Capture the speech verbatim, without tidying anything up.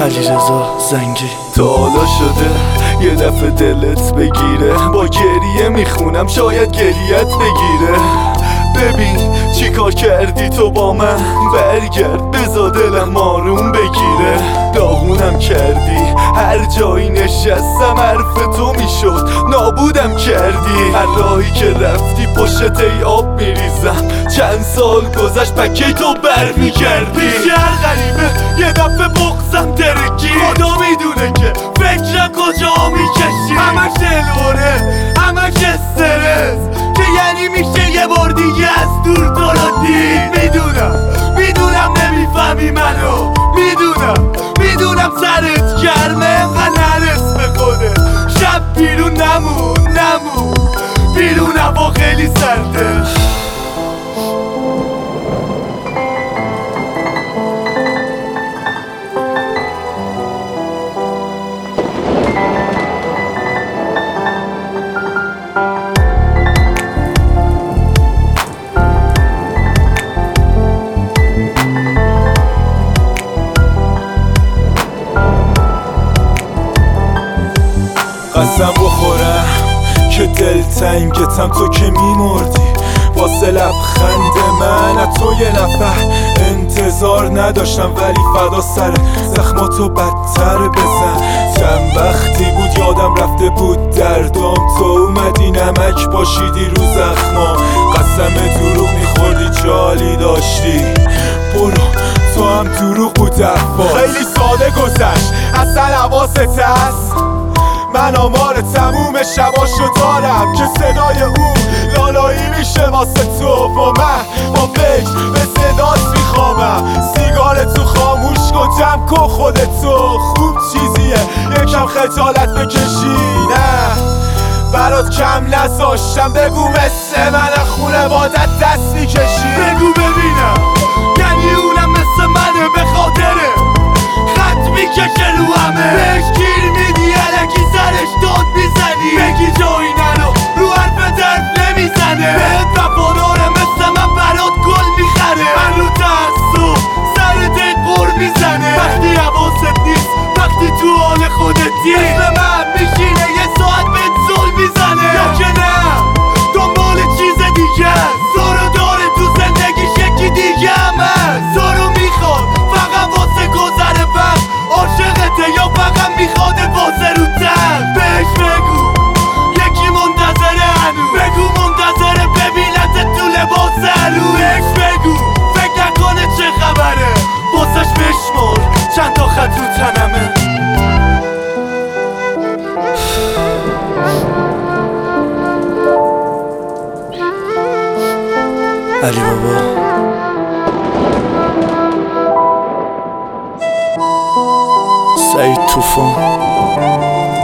علیرضا زنگی. تا حالا شده یه دفعه دلت بگیره، با گریه میخونم شاید گریت بگیره. ببین چی کار کردی تو با من، برگرد بزا دلم آروم بگیره. داغونم کردی هر جایی نشستم حرف تو میشد، نابودم کردی. هر راهی که رفتی پشت ای آب میریزم، چند سال گذشت پکه تو بر میگردی. هر غریبه یه دفعه بغزم ترکی، خدا میدونه که فکرم کجا میکشی. همش دلوره همش استرس، که یعنی میشه یه بار دیگه از دور تو رو دید. میدونم میدونم نمیفهمی منو، میدونم میدونم سرت گرمه انقدر نرس به خودت. شب بیرون نمون نمون بیرون هوا خیلی سرده. قسم بخورم که دلتنگتم تو که میمردی، واسه لبخند من از تو یه نفر انتظار نداشتم، ولی فدا سر زخماتو بدتر بزن. چند وقتی بود یادم رفته بود دردام، تو اومدی نمک پاشیدی رو زخمام. قسم دروغ میخوردی جالی داشتی، برو تو هم دروغ بود حرفات. خیلی ساده گذشت اصلا حواست هست، من آمار تموم شباشو دارم که صدای اون لالایی میشه واسه تو. و من با فکر به صدات میخوابم، سیگار تو خاموش کن جمع کن خودتو. خوب چیزیه یکم خجالت بکشی، نه برات کم نذاشتم. بگو مثل من خونه بادت دست میکشی، بگو ببینم یعنی اونم مثل منه به خاطره خط میکشه رو همه. بهش گیر میدی الکی سرش داد میزنی، بگی جایی نرو رو حرف درد نمیزنه. بهت وفاداره مثل من برات گل میخره، من رو تعصب سر دل قر میزنه. وقتی حواست نیست وقتی تو حال خودتی، مثل من میشینه یه ساعت بهت زل میزنه. یا که نه دنبال چیز دیگه زارو داره تو زندگیش یکی دیگه هم هست. زارو میخواد فقط واسه گذر وقت عاشقته، یا فقط میخواد واسه رو تن. بهش بگو یکی منتظره هنوز، بگو منتظره ببینت تو لباس هلو. بهش بگو فکر نکنه چه خبره، واسش بشمر چند تا خط رو تنمه. علی بابا سعید طوفان.